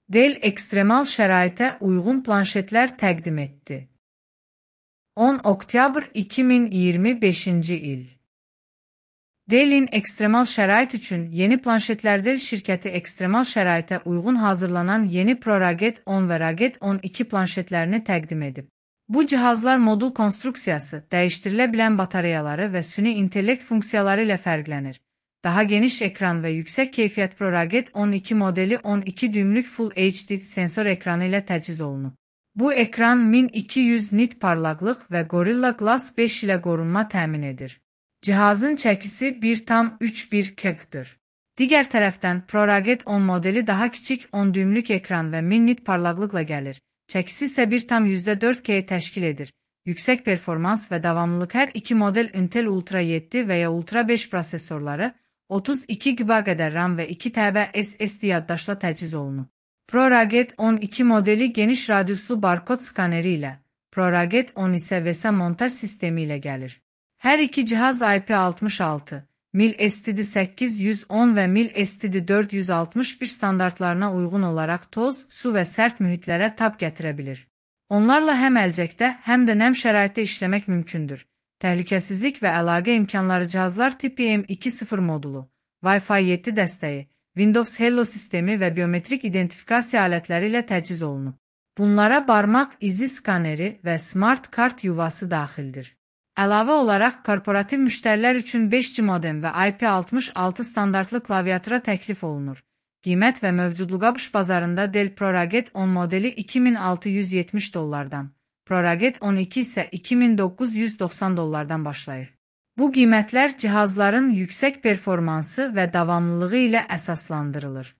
Dell ekstremal şəraitə uyğun planşetlər təqdim etdi. 10 oktyabr 2025-ci il. Dell'in ekstremal şərait üçün yeni planşetlər Dell şirkəti ekstremal şəraitə uyğun hazırlanan yeni ProRaget 10 və Raget 12 planşetlərini təqdim edib. Bu cihazlar modul konstruksiyası, dəyişdirilə bilən batareyaları və süni intellekt funksiyaları ilə fərqlənir. Daha geniş ekran və yüksək keyfiyyət ProRaget 12 modeli 12 düymlük Full HD sensor ekranı ilə təchiz olunub. Bu ekran 1200 nit parlaqlıq və Gorilla Glass 5 ilə qorunma təmin edir. Cihazın çəkisi 1,31 kq-dır. Digər tərəfdən ProRaget 10 modeli daha kiçik 10 düymlük ekran və 1000 nit parlaqlıqla gəlir. Çəkisi isə 1,4K təşkil edir. Yüksək performans və davamlılıq hər iki model Intel Ultra 7 və ya Ultra 5 prosesorları, 32 GB qədər RAM və 2 TB SSD yaddaşla təchiz olunub. ProRaget 12 modeli geniş radiuslu barkod skaneri ilə, ProRaget 10 isə VESA montaj sistemi ilə gəlir. Hər iki cihaz IP66, MIL STD810 və MIL STD461 standartlarına uyğun olaraq toz, su və sərt mühitlərə tab gətirə bilir. Onlarla həm əlcəkdə, həm də nəm şəraitdə işləmək mümkündür. Təhlükəsizlik və əlaqə imkanları cihazlar tipi M2.0 modulu, Wi-Fi 7 dəstəyi, Windows Hello sistemi və biometrik identifikasiya alətləri ilə təchiz olunub. Bunlara barmaq izi skaneri və smart kart yuvası daxildir. Əlavə olaraq, korporativ müştərilər üçün 5G modem və IP66 standartlı klaviatura təklif olunur. Qiymət və mövcudluq ABŞ bazarında Dell ProRaget 10 modeli $2670, ProRaget 12 isə $2990 başlayır. Bu qiymətlər cihazların yüksək performansı və davamlılığı ilə əsaslandırılır.